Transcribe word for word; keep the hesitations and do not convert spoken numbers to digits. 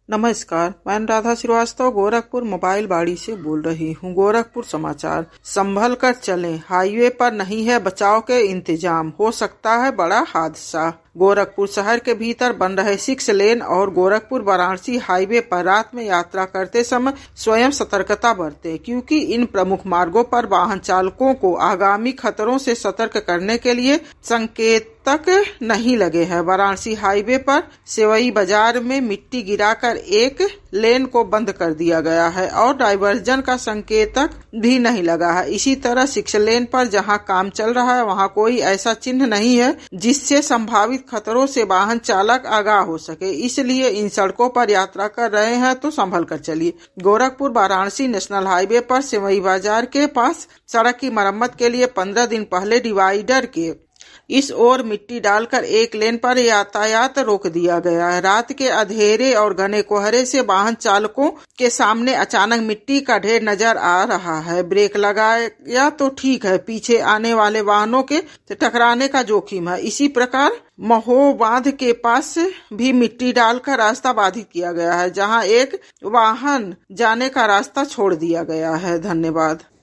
नमस्कार, मैं राधा श्रीवास्तव गोरखपुर मोबाइल बाड़ी से बोल रही हूँ। गोरखपुर समाचार। संभल कर चलें, हाईवे पर नहीं है बचाव के इंतजाम, हो सकता है बड़ा हादसा। गोरखपुर शहर के भीतर बन रहे सिक्स लेन और गोरखपुर वाराणसी हाईवे पर रात में यात्रा करते समय स्वयं सतर्कता बरतें, क्योंकि इन प्रमुख मार्गों पर वाहन चालकों को आगामी खतरों से सतर्क करने के लिए संकेतक नहीं लगे हैं। वाराणसी हाईवे पर सेवई बाजार में मिट्टी गिराकर एक लेन को बंद कर दिया गया है और डाइवर्जन का संकेतक भी नहीं लगा है। इसी तरह सिक्स लेन पर जहां काम चल रहा है वहां कोई ऐसा चिन्ह नहीं है जिससे संभावित खतरों से वाहन चालक आगाह हो सके। इसलिए इन सड़कों पर यात्रा कर रहे हैं तो संभल कर चलिए। गोरखपुर वाराणसी नेशनल हाईवे पर सेवई बाजार के पास सड़क की मरम्मत के लिए पंद्रह दिन पहले डिवाइडर के इस ओर मिट्टी डालकर एक लेन पर यातायात रोक दिया गया है। रात के अंधेरे और घने कोहरे से वाहन चालकों के सामने अचानक मिट्टी का ढेर नजर आ रहा है। ब्रेक लगाया तो ठीक है, पीछे आने वाले वाहनों के टकराने का जोखिम है। इसी प्रकार महो बांध के पास भी मिट्टी डालकर रास्ता बाधित किया गया है, जहां एक वाहन जाने का रास्ता छोड़ दिया गया है। धन्यवाद।